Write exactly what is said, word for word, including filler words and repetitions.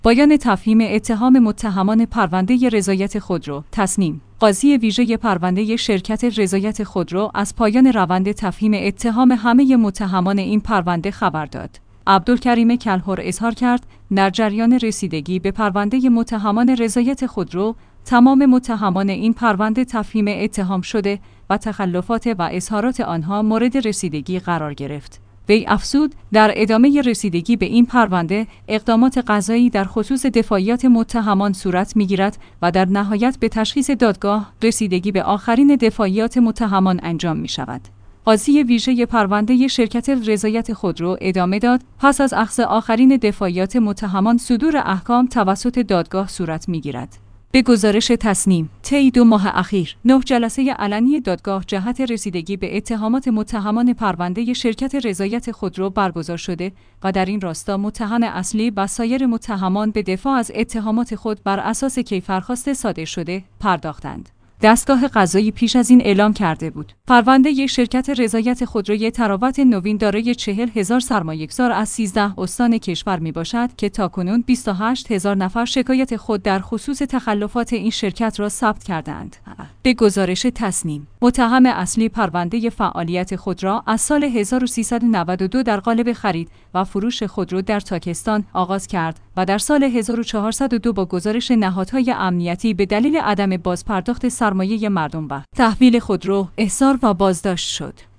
پایان تفهیم اتهام متهمان پرونده رضایت خودرو. تصنیم: قاضی ویژه پرونده شرکت رضایت خودرو از پایان روند تفهیم اتهام همه متهمان این پرونده خبر داد. عبدالکریم کلهر اظهار کرد در جریان رسیدگی به پرونده متهمان رضایت خودرو، تمام متهمان این پرونده تفهیم اتهام شده و تخلفات و اظهارات آنها مورد رسیدگی قرار گرفت. وی افزود در ادامه رسیدگی به این پرونده اقدامات قضایی در خصوص دفاعیات متهمان صورت می‌گیرد و در نهایت به تشخیص دادگاه رسیدگی به آخرین دفاعیات متهمان انجام می‌شود. قاضی ویژه پرونده شرکت رضایت خودرو ادامه داد پس از اخذ آخرین دفاعیات متهمان صدور احکام توسط دادگاه صورت می‌گیرد. به گزارش تصنیم، طی دو ماه اخیر نه جلسه علنی دادگاه جهت رسیدگی به اتهامات متهمان پرونده شرکت رضایت خودرو برگزار شده و در این راستا متهم اصلی و سایر متهمان به دفاع از اتهامات خود بر اساس کیفرخواست صادر شده پرداختند. دستگاه قضایی پیش از این اعلام کرده بود پرونده شرکت رضایت خودروی تراوت نوین دارای چهل هزار سرمایه‌گذار از سیزده استان کشور می باشد که تاکنون بیست و هشت هزار نفر شکایت خود در خصوص تخلفات این شرکت را ثبت کردند. به گزارش تصنیم، متهم اصلی پرونده فعالیت خود را از سال هزار و سیصد و نود و دو در قالب خرید و فروش خودرو در تاکستان آغاز کرد و در سال هزار و چهارصد و دو با گزارش نهادهای امنیتی به دلیل عدم بازپرداخت سرمایه مردم و تحویل خودرو احضار و بازداشت شد.